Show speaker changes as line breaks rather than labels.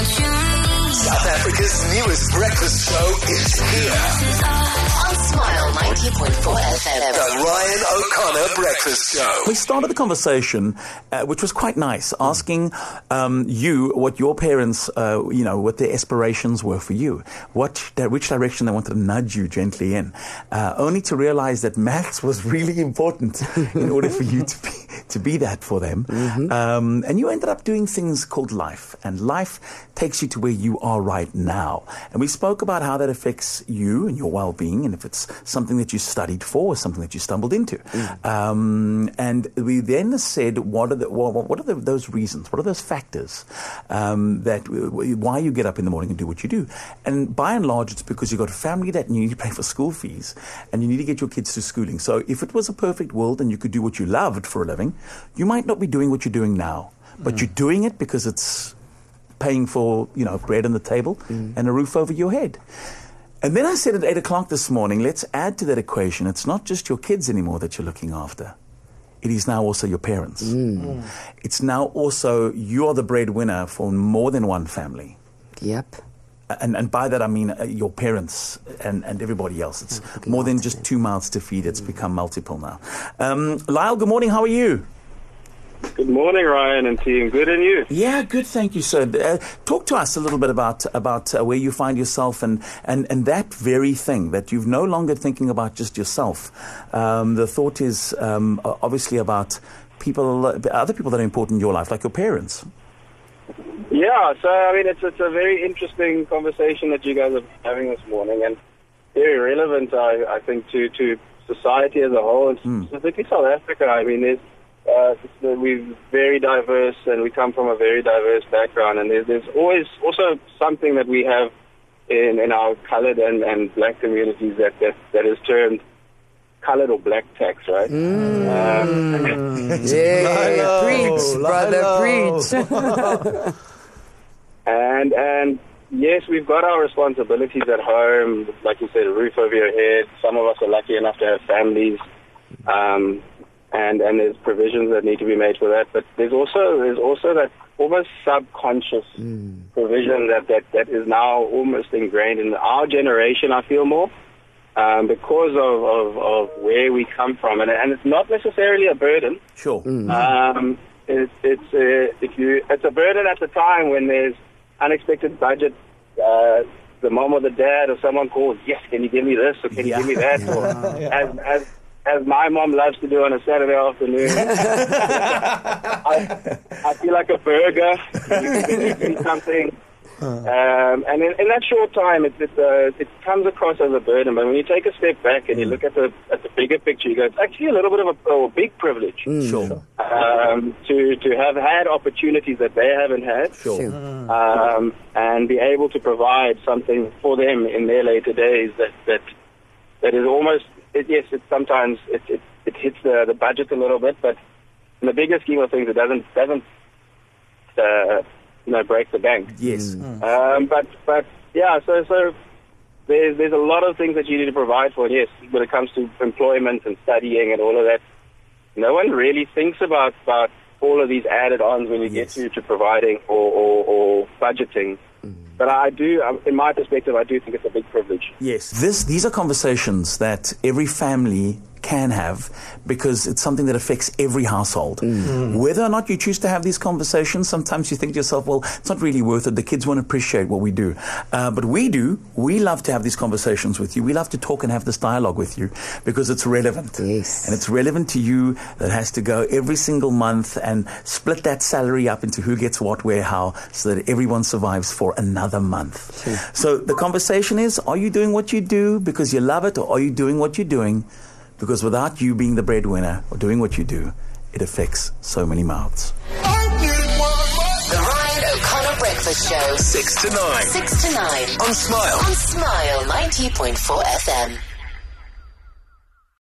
South Africa's newest breakfast show is here.
On Smile 90.4 FM.
The Ryan O'Connor Breakfast Show.
We started the conversation, which was quite nice, asking you what your parents, what their aspirations were for you, which direction they wanted to nudge you gently in, only to realize that maths was really important in order for you to be that for them. Mm-hmm. And you ended up doing things called life, and life takes you to where you are right now. And we spoke about how that affects you and your well-being, and if it's something that you studied for or something that you stumbled into. And we then said, what are those reasons? What are those factors why you get up in the morning and do what you do? And by and large, it's because you've got a family that you need to pay for school fees and you need to get your kids to schooling. So if it was a perfect world and you could do what you loved for a living, you might not be doing what you're doing now, but you're doing it because it's paying for, bread on the table and a roof over your head. And then I said at 8 o'clock this morning, let's add to that equation. It's not just your kids anymore that you're looking after. It is now also your parents. It's now also you are the breadwinner for more than one family.
Yep.
And by that I mean your parents and everybody else. It's more than just 2 mouths to feed. It's become multiple now. Lyle, good morning. How are you?
Good morning, Ryan and team. Good, and you?
Yeah, good, thank you, sir. Talk to us a little bit about where you find yourself and that very thing, that you're no longer thinking about just yourself. The thought is obviously about other people that are important in your life, like your parents.
Yeah, so, I mean, it's a very interesting conversation that you guys are having this morning, and very relevant, I think, to society as a whole, and specifically South Africa. I mean, we're very diverse, and we come from a very diverse background, and there's always also something that we have in our colored and black communities that is termed colored or black tax, right?
Yeah, preach, brother, preach.
And yes, we've got our responsibilities at home, like you said, a roof over your head. Some of us are lucky enough to have families. And there's provisions that need to be made for that, but there's also that almost subconscious provision that is now almost ingrained in our generation. I feel more because of where we come from, and it's not necessarily a burden.
Sure.
It's a burden at the time when there's unexpected budget. The mom or the dad or someone calls, yes, can you give me this or can you give me that? Or as my mom loves to do on a Saturday afternoon, I feel like a burger. You give me something. And in that short time, it comes across as a burden. But when you take a step back and you look at the bigger picture, you go, it's actually a little bit of a big privilege.
Sure.
To have had opportunities that they haven't had.
Sure.
And be able to provide something for them in their later days that is almost. Yes, sometimes it hits the budget a little bit, but in the bigger scheme of things, it doesn't break the bank.
Yes.
But yeah, so there's a lot of things that you need to provide for. Yes, when it comes to employment and studying and all of that, no one really thinks about all of these added ons when you get to providing or budgeting. But I do, in my perspective, I do think it's a big privilege.
Yes. These are conversations that every family can have because it's something that affects every household. Whether or not you choose to have these conversations, sometimes you think to yourself, well, it's not really worth it. The kids won't appreciate what we do. But we do. We love to have these conversations with you. We love to talk and have this dialogue with you because it's relevant.
Yes.
And it's relevant to you that has to go every single month and split that salary up into who gets what, where, how, so that everyone survives for another month.
Sure.
So the conversation is, are you doing what you do because you love it, or are you doing what you're doing because without you being the breadwinner or doing what you do, it affects so many mouths?
The Ryan O'Connor Breakfast Show.
6 to 9.
6 to 9.
On Smile.
On Smile 90.4 FM.